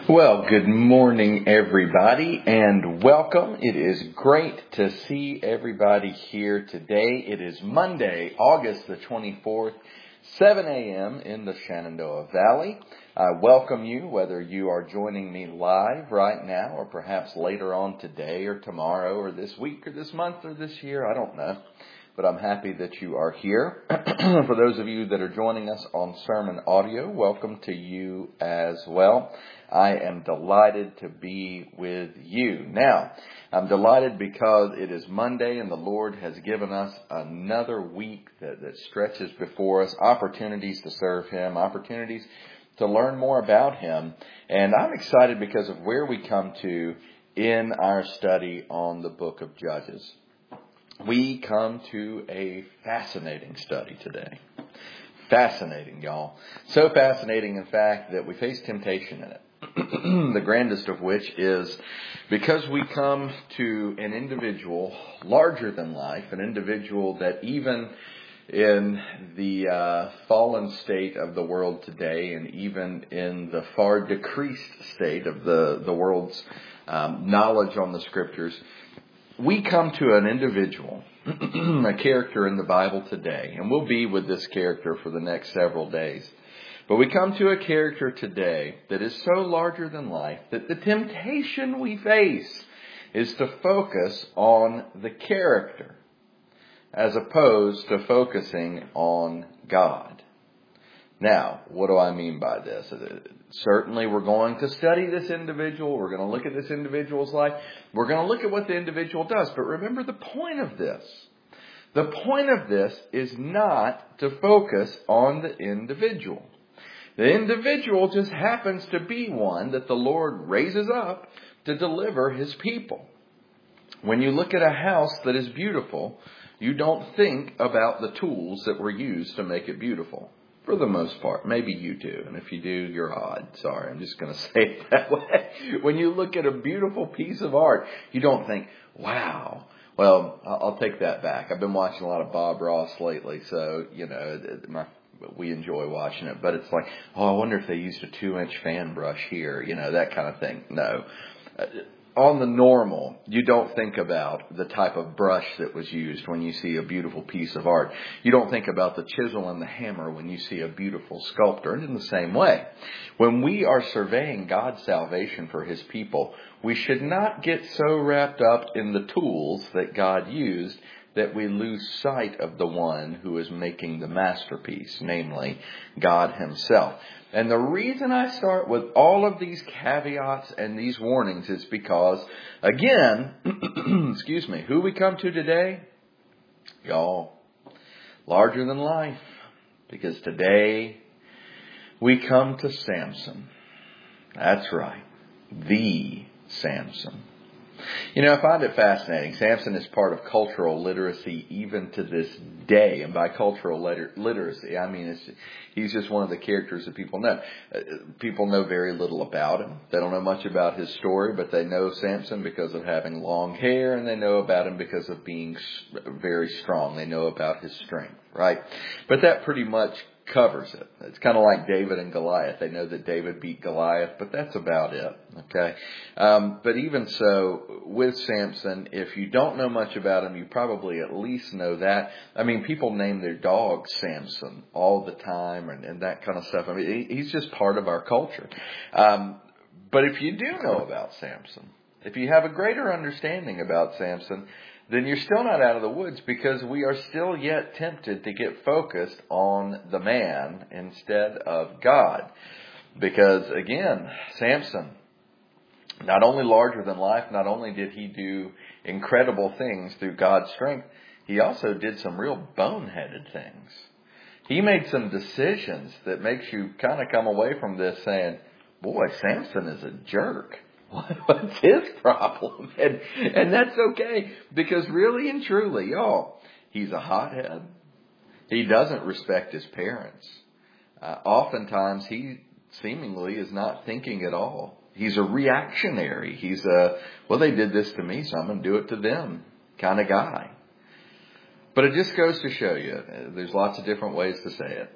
Well, good morning, everybody, and welcome. It is great to see everybody here today. It is Monday, August the 24th, 7 a.m. in the Shenandoah Valley. I welcome you, whether you are joining me live right now or perhaps later on today or tomorrow or this week or this month or this year. I don't know. But I'm happy that you are here. For those of you that are joining us on sermon audio, welcome to you as well. I am delighted to be with you. Now, I'm delighted because it is Monday and the Lord has given us another week that stretches before us, opportunities to serve Him, opportunities to learn more about Him. And I'm excited because of where we come to in our study on the book of Judges. We come to a fascinating study today. Fascinating, y'all. So fascinating, in fact, that we face temptation in it. The grandest of which is because we come to an individual larger than life, an individual that even in the fallen state of the world today, and even in the far decreased state of the world's knowledge on the Scriptures, we come to an individual, a character in the Bible today, and we'll be with this character for the next several days. But we come to a character today that is so larger than life that the temptation we face is to focus on the character as opposed to focusing on God. Now, what do I mean by this? Certainly, we're going to study this individual. We're going to look at this individual's life. We're going to look at what the individual does. But remember the point of this. The point of this is not to focus on the individual. The individual just happens to be one that the Lord raises up to deliver His people. When you look at a house that is beautiful, you don't think about the tools that were used to make it beautiful. For the most part. Maybe you do. And if you do, you're odd. Sorry, I'm just going to say it that way. When you look at a beautiful piece of art, you don't think, wow. Well, I'll take that back. I've been watching a lot of Bob Ross lately. So, we enjoy watching it. But it's like, I wonder if they used a 2-inch fan brush here. That kind of thing. No. On the normal, you don't think about the type of brush that was used when you see a beautiful piece of art. You don't think about the chisel and the hammer when you see a beautiful sculptor. And in the same way, when we are surveying God's salvation for His people, we should not get so wrapped up in the tools that God used that we lose sight of the one who is making the masterpiece, namely God Himself. And the reason I start with all of these caveats and these warnings is because, again, who we come to today? Y'all, larger than life. Because today we come to Samson. That's right. The Samson. I find it fascinating. Samson is part of cultural literacy even to this day. And by cultural literacy, I mean he's just one of the characters that people know. People know very little about him. They don't know much about his story, but they know Samson because of having long hair, and they know about him because of being very strong. They know about his strength, right? But that pretty much covers it. It's kind of like David and Goliath. They know that David beat Goliath, but that's about it. Okay. But even so, with Samson, if you don't know much about him, you probably at least know that. I mean, people name their dogs Samson all the time and that kind of stuff. I mean, he's just part of our culture. But if you do know about Samson, if you have a greater understanding about Samson, then you're still not out of the woods, because we are still yet tempted to get focused on the man instead of God. Because, again, Samson, not only larger than life, not only did he do incredible things through God's strength, he also did some real boneheaded things. He made some decisions that makes you kind of come away from this saying, boy, Samson is a jerk. What's his problem? And that's okay, because really and truly, y'all, he's a hothead. He doesn't respect his parents. Oftentimes, he seemingly is not thinking at all. He's a reactionary. He's they did this to me, so I'm going to do it to them kind of guy. But it just goes to show you, there's lots of different ways to say it.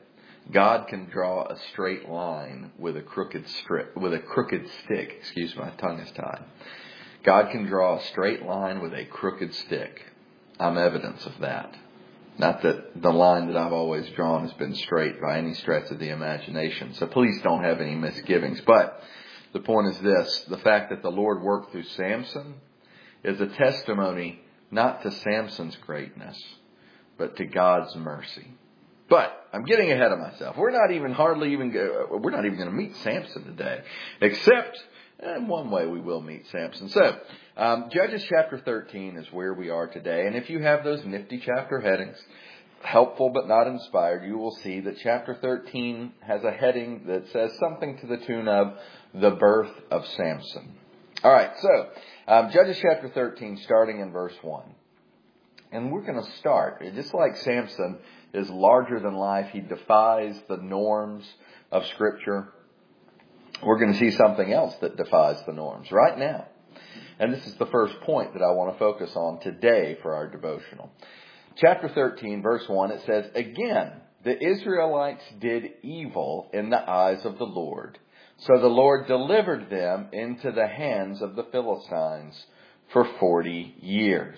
God can draw a straight line with a crooked stick. Excuse me, my tongue is tied. God can draw a straight line with a crooked stick. I'm evidence of that. Not that the line that I've always drawn has been straight by any stretch of the imagination. So please don't have any misgivings. But the point is this: the fact that the Lord worked through Samson is a testimony not to Samson's greatness, but to God's mercy. But I'm getting ahead of myself. We're not even going to meet Samson today, except in one way we will meet Samson. So, Judges chapter 13 is where we are today. And if you have those nifty chapter headings, helpful but not inspired, you will see that chapter 13 has a heading that says something to the tune of the birth of Samson. All right, so Judges chapter 13, starting in verse 1. And we're going to start, just like Samson is larger than life, he defies the norms of Scripture. We're going to see something else that defies the norms right now. And this is the first point that I want to focus on today for our devotional. Chapter 13, verse 1, it says, "Again, the Israelites did evil in the eyes of the Lord. So the Lord delivered them into the hands of the Philistines for 40 years.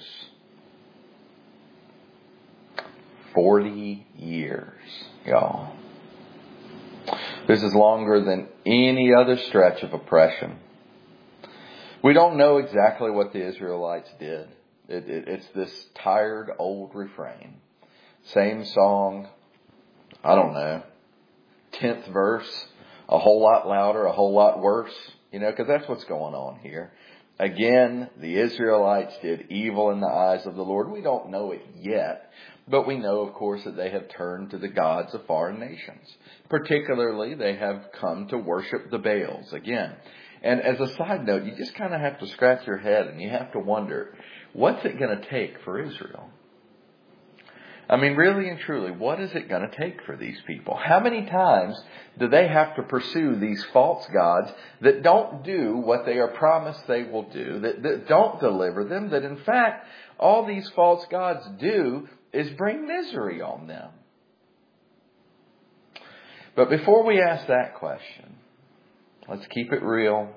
40 years, y'all. This is longer than any other stretch of oppression. We don't know exactly what the Israelites did. It's this tired old refrain. Same song, I don't know, 10th verse, a whole lot louder, a whole lot worse, because that's what's going on here. Again, the Israelites did evil in the eyes of the Lord. We don't know it yet, but we know, of course, that they have turned to the gods of foreign nations. Particularly, they have come to worship the Baals again. And as a side note, you just kind of have to scratch your head and you have to wonder, what's it going to take for Israel? I mean, really and truly, what is it going to take for these people? How many times do they have to pursue these false gods that don't do what they are promised they will do, that don't deliver them, that in fact, all these false gods do is bring misery on them? But before we ask that question, let's keep it real.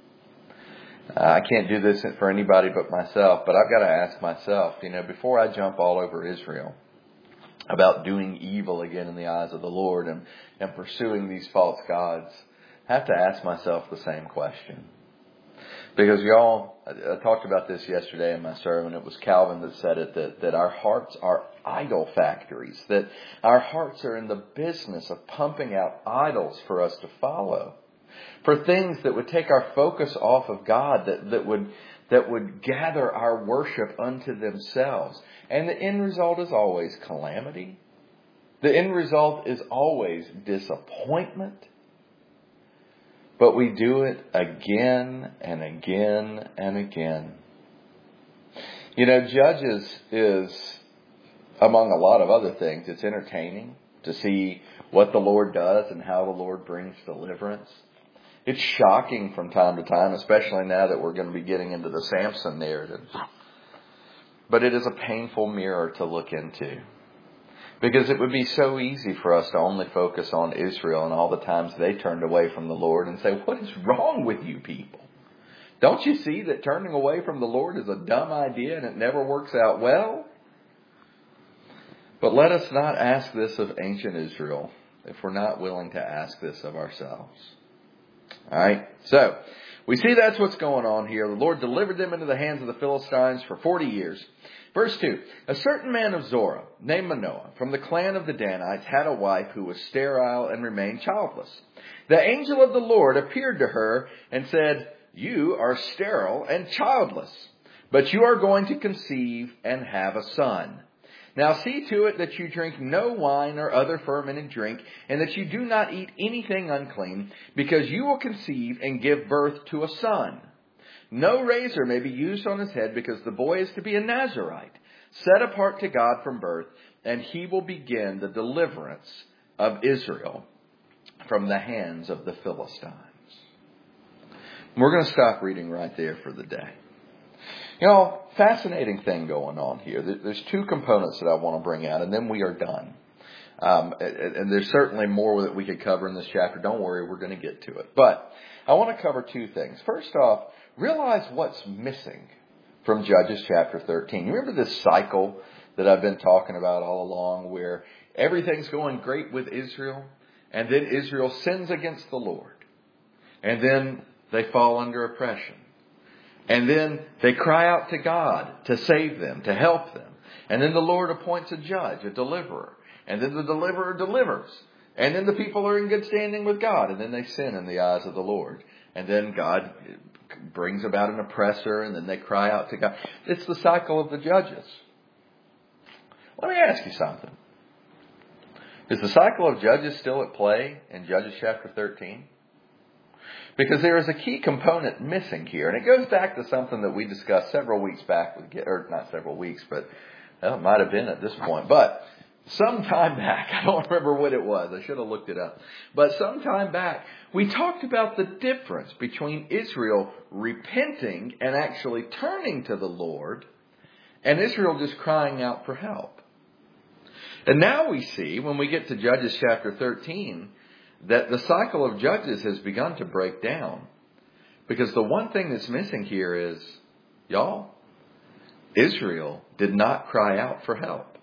I can't do this for anybody but myself, but I've got to ask myself, before I jump all over Israel about doing evil again in the eyes of the Lord and pursuing these false gods, I have to ask myself the same question. Because y'all, I talked about this yesterday in my sermon. It was Calvin that said it, that our hearts are idol factories, that our hearts are in the business of pumping out idols for us to follow, for things that would take our focus off of God, that would gather our worship unto themselves. And the end result is always calamity. The end result is always disappointment. But we do it again and again and again. Judges is, among a lot of other things, it's entertaining to see what the Lord does and how the Lord brings deliverance. It's shocking from time to time, especially now that we're going to be getting into the Samson narrative. But it is a painful mirror to look into. Because it would be so easy for us to only focus on Israel and all the times they turned away from the Lord and say, what is wrong with you people? Don't you see that turning away from the Lord is a dumb idea and it never works out well? But let us not ask this of ancient Israel if we're not willing to ask this of ourselves. All right, so we see that's what's going on here. The Lord delivered them into the hands of the Philistines for 40 years. Verse 2, a certain man of Zorah, named Manoah, from the clan of the Danites, had a wife who was sterile and remained childless. The angel of the Lord appeared to her and said, you are sterile and childless, but you are going to conceive and have a son. Now see to it that you drink no wine or other fermented drink, and that you do not eat anything unclean, because you will conceive and give birth to a son. No razor may be used on his head, because the boy is to be a Nazirite, set apart to God from birth, and he will begin the deliverance of Israel from the hands of the Philistines. We're going to stop reading right there for the day. Fascinating thing going on here. There's two components that I want to bring out, and then we are done. And there's certainly more that we could cover in this chapter. Don't worry, we're going to get to it. But I want to cover two things. First off, realize what's missing from Judges chapter 13. You remember this cycle that I've been talking about all along where everything's going great with Israel, and then Israel sins against the Lord. And then they fall under oppression. And then they cry out to God to save them, to help them. And then the Lord appoints a judge, a deliverer. And then the deliverer delivers. And then the people are in good standing with God. And then they sin in the eyes of the Lord. And then God brings about an oppressor. And then they cry out to God. It's the cycle of the judges. Let me ask you something. Is the cycle of judges still at play in Judges chapter 13? Because there is a key component missing here. And it goes back to something that we discussed several weeks back, or not several weeks, but well, it might have been at this point. But some time back, I don't remember what it was. I should have looked it up. But some time back, we talked about the difference between Israel repenting and actually turning to the Lord, and Israel just crying out for help. And now we see, when we get to Judges chapter 13, that the cycle of judges has begun to break down. Because the one thing that's missing here is, y'all, Israel did not cry out for help.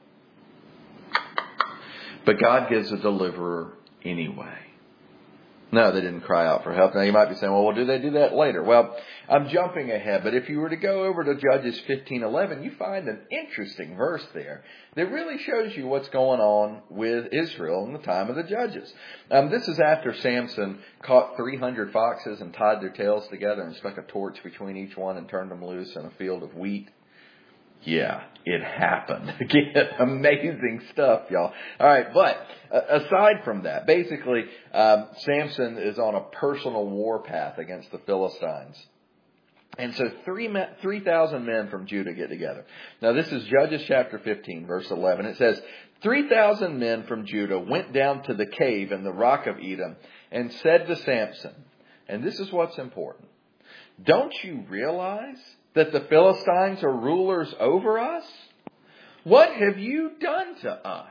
But God gives a deliverer anyway. No, they didn't cry out for help. Now you might be saying, well, do they do that later? Well, I'm jumping ahead, but if you were to go over to Judges 15:11, you find an interesting verse there that really shows you what's going on with Israel in the time of the judges. This is after Samson caught 300 foxes and tied their tails together and stuck a torch between each one and turned them loose in a field of wheat. Yeah, it happened. Again, amazing stuff, y'all. All right, but aside from that, basically, Samson is on a personal war path against the Philistines. And so 3,000 men from Judah get together. Now, this is Judges chapter 15, verse 11. It says, 3,000 men from Judah went down to the cave in the rock of Edom and said to Samson, and this is what's important, don't you realize that the Philistines are rulers over us? What have you done to us?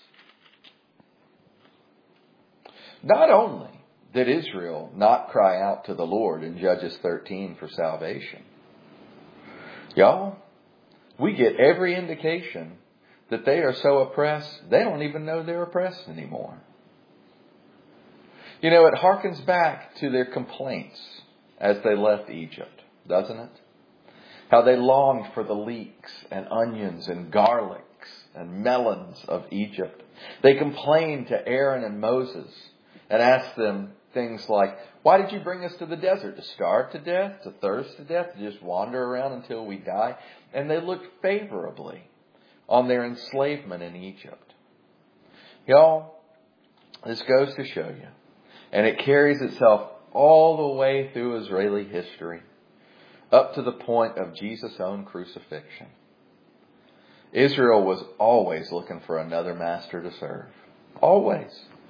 Not only did Israel not cry out to the Lord in Judges 13 for salvation, y'all, we get every indication that they are so oppressed, they don't even know they're oppressed anymore. You know, it harkens back to their complaints as they left Egypt, doesn't it? How they longed for the leeks and onions and garlics and melons of Egypt. They complained to Aaron and Moses and asked them things like, why did you bring us to the desert? To starve to death? To thirst to death? To just wander around until we die? And they looked favorably on their enslavement in Egypt. Y'all, this goes to show you, and it carries itself all the way through Israeli history, up to the point of Jesus' own crucifixion. Israel was always looking for another master to serve. Always.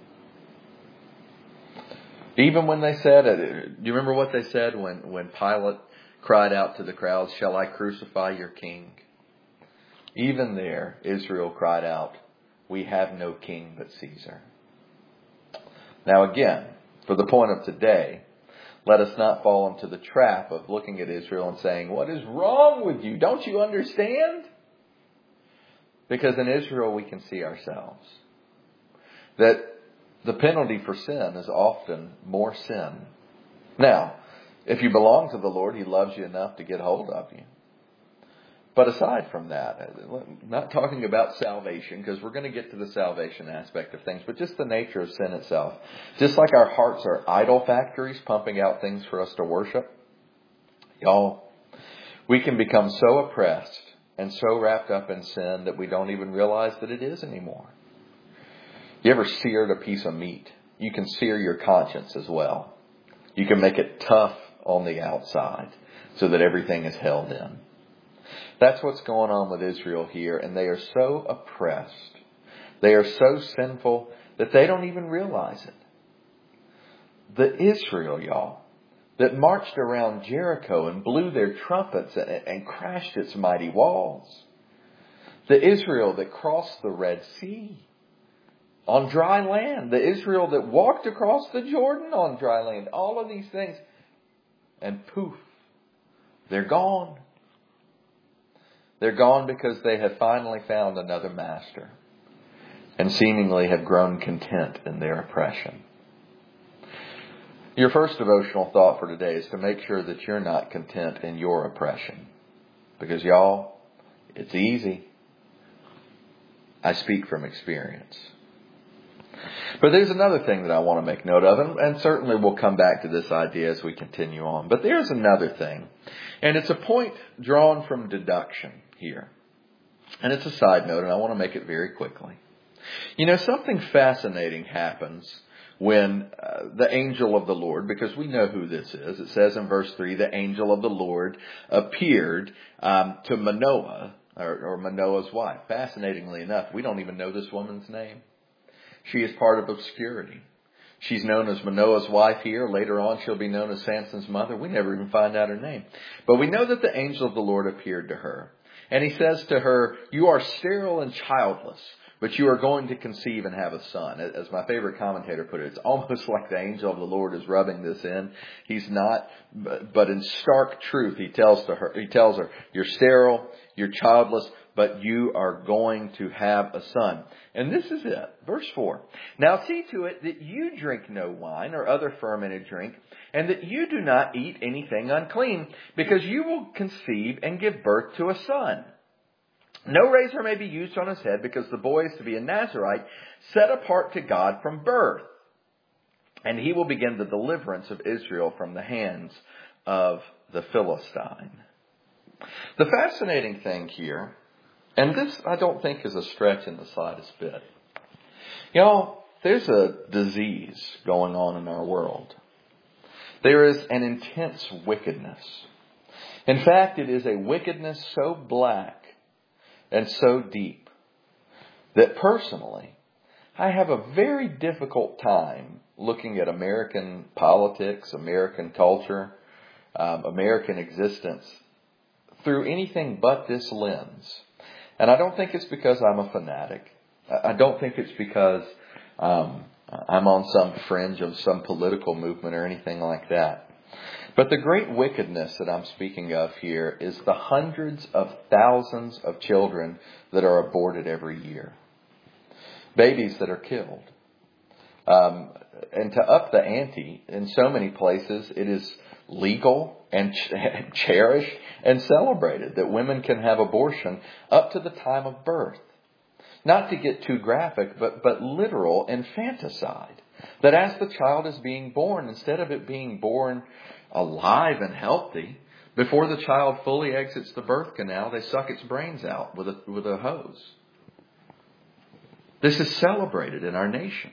Even when they said, do you remember what they said when Pilate cried out to the crowds, shall I crucify your king? Even there, Israel cried out, we have no king but Caesar. Now again, for the point of today, let us not fall into the trap of looking at Israel and saying, what is wrong with you? Don't you understand? Because in Israel we can see ourselves. That the penalty for sin is often more sin. Now, if you belong to the Lord, He loves you enough to get hold of you. But aside from that, not talking about salvation, because we're going to get to the salvation aspect of things, but just the nature of sin itself. Just like our hearts are idol factories pumping out things for us to worship, y'all, we can become so oppressed and so wrapped up in sin that we don't even realize that it is anymore. You ever seared a piece of meat? You can sear your conscience as well. You can make it tough on the outside so that everything is held in. That's what's going on with Israel here, and they are so oppressed. They are so sinful that they don't even realize it. The Israel, y'all, that marched around Jericho and blew their trumpets and crashed its mighty walls. The Israel that crossed the Red Sea. on dry land. The Israel that walked across the Jordan on dry land. All of these things. And poof, they're gone. They're gone because they have finally found another master and seemingly have grown content in their oppression. Your first devotional thought for today is to make sure that you're not content in your oppression. Because y'all, it's easy. I speak from experience. But there's another thing that I want to make note of, and certainly we'll come back to this idea as we continue on. But there's another thing, and it's a point drawn from deduction here. And it's a side note, and I want to make it very quickly. You know, something fascinating happens when the angel of the Lord, because we know who this is. It says in verse 3, the angel of the Lord appeared to Manoah, or Manoah's wife. Fascinatingly enough, we don't even know this woman's name. She is part of obscurity. She's known as Manoah's wife here. Later on, she'll be known as Samson's mother. We never even find out her name. But we know that the angel of the Lord appeared to her. And he says to her, you are sterile and childless, but you are going to conceive and have a son. As my favorite commentator put it, it's almost like the angel of the Lord is rubbing this in. He's not, but in stark truth, he tells her, you're sterile, you're childless, but you are going to have a son. And this is it. Verse 4. Now see to it that you drink no wine or other fermented drink, and that you do not eat anything unclean, because you will conceive and give birth to a son. No razor may be used on his head, because the boy is to be a Nazirite, set apart to God from birth. And he will begin the deliverance of Israel from the hands of the Philistine. The fascinating thing here, and this I don't think is a stretch in the slightest bit. You know, there's a disease going on in our world. There is an intense wickedness. In fact, it is a wickedness so black and so deep that personally, I have a very difficult time looking at American politics, American culture, American existence through anything but this lens. And I don't think it's because I'm a fanatic. I don't think it's because I'm on some fringe of some political movement or anything like that. But the great wickedness that I'm speaking of here is the hundreds of thousands of children that are aborted every year. Babies that are killed. And to up the ante, in so many places, it is legal and cherished and celebrated that women can have abortion up to the time of birth. Not to get too graphic, but literal infanticide. That as the child is being born, instead of it being born alive and healthy, before the child fully exits the birth canal, they suck its brains out with a hose. This is celebrated in our nation.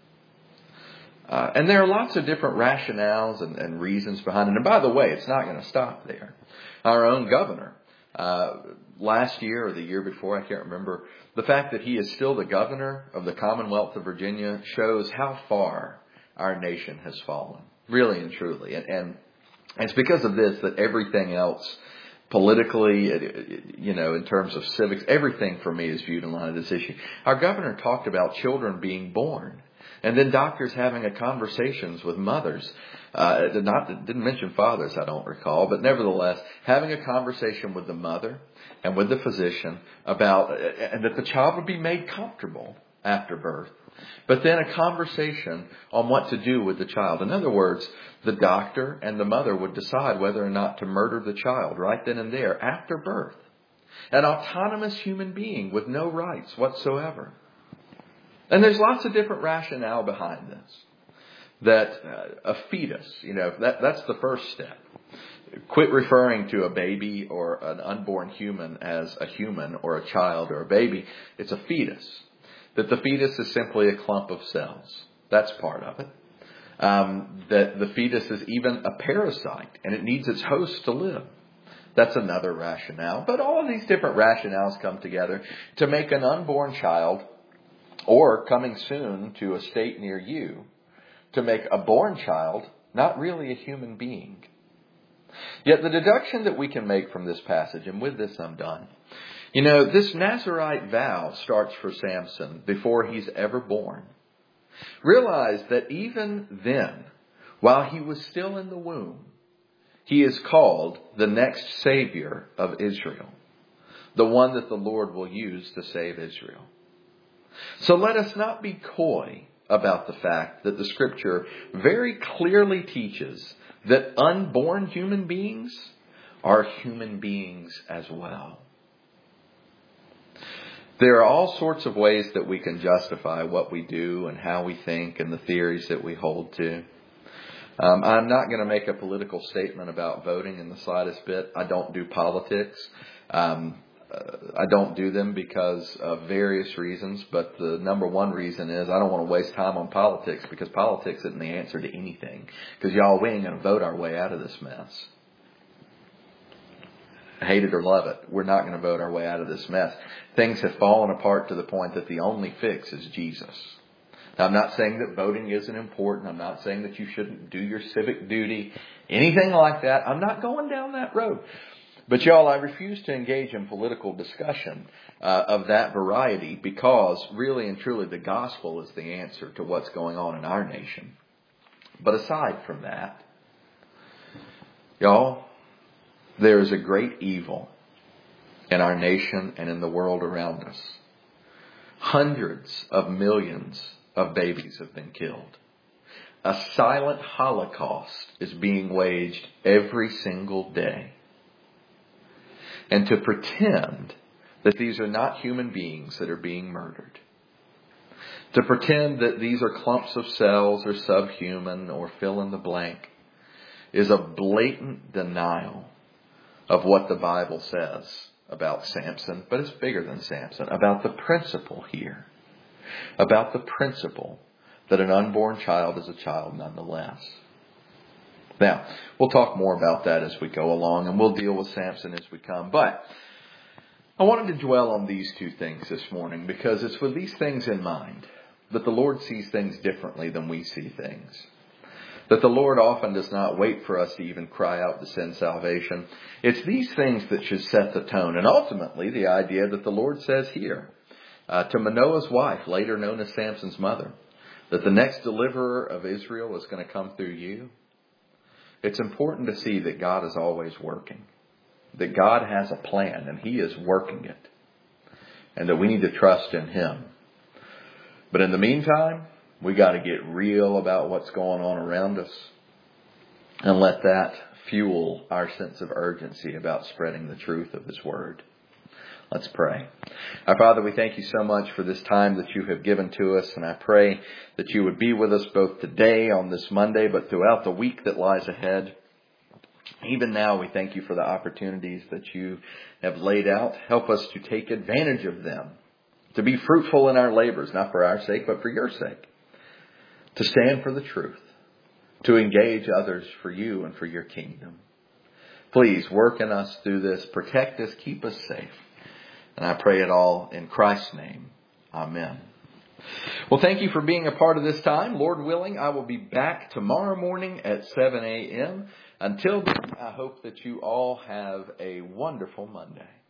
And there are lots of different rationales and reasons behind it. And by the way, it's not going to stop there. Our own governor, last year or the year before, I can't remember, the fact that he is still the governor of the Commonwealth of Virginia shows how far our nation has fallen, really and truly. And it's because of this that everything else, politically, in terms of civics, everything for me is viewed in light of this issue. Our governor talked about children being born. And then doctors having conversations with mothers. Didn't mention fathers, I don't recall. But nevertheless, having a conversation with the mother and with the physician about, and that the child would be made comfortable after birth. But then a conversation on what to do with the child. In other words, the doctor and the mother would decide whether or not to murder the child right then and there after birth. An autonomous human being with no rights whatsoever. And there's lots of different rationale behind this. That a fetus, that's the first step. Quit referring to a baby or an unborn human as a human or a child or a baby. It's a fetus. That the fetus is simply a clump of cells. That's part of it. That the fetus is even a parasite and it needs its host to live. That's another rationale. But all of these different rationales come together to make an unborn child, or coming soon to a state near you, to make a born child not really a human being. Yet the deduction that we can make from this passage, and with this I'm done, You know, this Nazirite vow starts for Samson before he's ever born. Realize that even then, while he was still in the womb, he is called the next Savior of Israel, the one that the Lord will use to save Israel. So let us not be coy about the fact that the Scripture very clearly teaches that unborn human beings are human beings as well. There are all sorts of ways that we can justify what we do and how we think and the theories that we hold to. I'm not going to make a political statement about voting in the slightest bit. I don't do politics. I don't do them because of various reasons, but the number one reason is I don't want to waste time on politics, because politics isn't the answer to anything. Because y'all, we ain't going to vote our way out of this mess. Hate it or love it, we're not going to vote our way out of this mess. Things have fallen apart to the point that the only fix is Jesus. Now, I'm not saying that voting isn't important. I'm not saying that you shouldn't do your civic duty, anything like that. I'm not going down that road. But y'all, I refuse to engage in political discussion of that variety, because really and truly the gospel is the answer to what's going on in our nation. But aside from that, y'all, there is a great evil in our nation and in the world around us. Hundreds of millions of babies have been killed. A silent holocaust is being waged every single day. And to pretend that these are not human beings that are being murdered, to pretend that these are clumps of cells or subhuman or fill in the blank, is a blatant denial of what the Bible says about Samson. But it's bigger than Samson, about the principle here, about the principle that an unborn child is a child nonetheless. Now, we'll talk more about that as we go along, and we'll deal with Samson as we come. But I wanted to dwell on these two things this morning, because it's with these things in mind that the Lord sees things differently than we see things. That the Lord often does not wait for us to even cry out to send salvation. It's these things that should set the tone. And ultimately, the idea that the Lord says here to Manoah's wife, later known as Samson's mother, that the next deliverer of Israel is going to come through you. It's important to see that God is always working. That God has a plan and He is working it. And that we need to trust in Him. But in the meantime, we got to get real about what's going on around us. And let that fuel our sense of urgency about spreading the truth of His Word. Let's pray. Our Father, we thank You so much for this time that You have given to us. And I pray that You would be with us both today on this Monday, but throughout the week that lies ahead. Even now, we thank You for the opportunities that You have laid out. Help us to take advantage of them. To be fruitful in our labors, not for our sake, but for Your sake. To stand for the truth. To engage others for You and for Your kingdom. Please work in us through this. Protect us. Keep us safe. And I pray it all in Christ's name. Amen. Well, thank you for being a part of this time. Lord willing, I will be back tomorrow morning at 7 a.m. Until then, I hope that you all have a wonderful Monday.